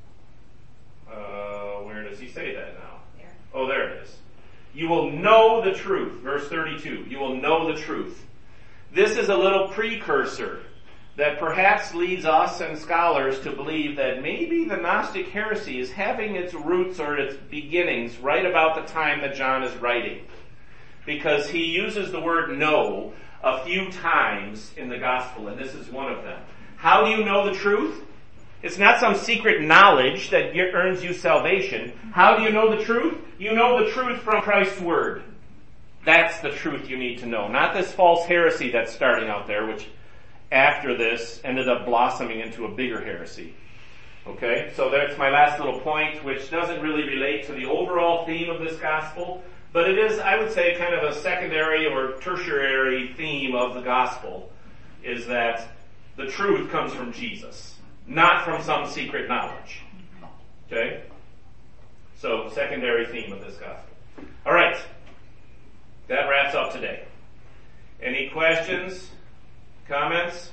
Uh, where does he say that now? There. Oh, there it is. You will know the truth. Verse thirty-two. You will know the truth. This is a little precursor that perhaps leads us and scholars to believe that maybe the Gnostic heresy is having its roots or its beginnings right about the time that John is writing. Because he uses the word know a few times in the gospel, and this is one of them. How do you know the truth? It's not some secret knowledge that earns you salvation. How do you know the truth? You know the truth from Christ's word. That's the truth you need to know. Not this false heresy that's starting out there, which after this ended up blossoming into a bigger heresy. Okay, so that's my last little point, which doesn't really relate to the overall theme of this gospel, but it is, I would say, kind of a secondary or tertiary theme of the gospel, is that the truth comes from Jesus, not from some secret knowledge. Okay? So, secondary theme of this gospel. Alright. That wraps up today. Any questions? Comments?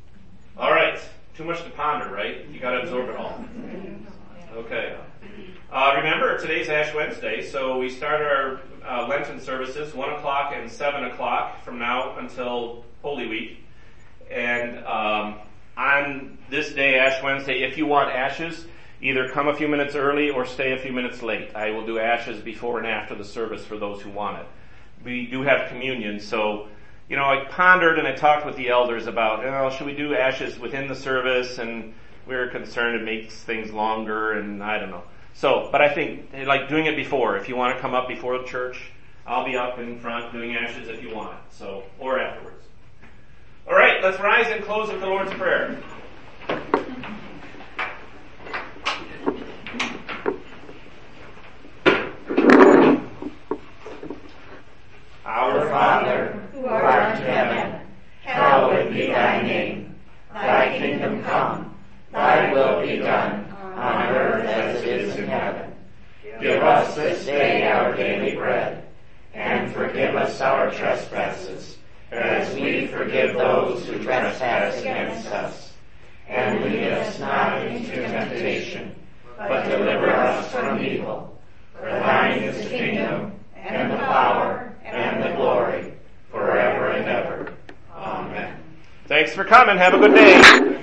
Alright. Too much to ponder, right? You gotta absorb it all. Okay. Uh, remember, today's Ash Wednesday, so we start our uh, Lenten services one o'clock and seven o'clock from now until Holy Week. And um, on this day, Ash Wednesday, if you want ashes, either come a few minutes early or stay a few minutes late. I will do ashes before and after the service for those who want it. We do have communion, so, you know, I pondered and I talked with the elders about, you know, should we do ashes within the service? And we were concerned it makes things longer, and I don't know. So, but I think, like doing it before, if you want to come up before the church, I'll be up in front doing ashes if you want, so, or afterwards. All right, let's rise and close with the Lord's Prayer. Our Father, who art in heaven, hallowed be thy name. Thy kingdom come, thy will be done, on earth as it is in heaven. Give us this day our daily bread, and forgive us our trespasses, as we forgive those who trespass against us. And lead us not into temptation, but deliver us from evil. For thine is the kingdom, and the power, and the glory, forever and ever. Amen. Thanks for coming. Have a good day.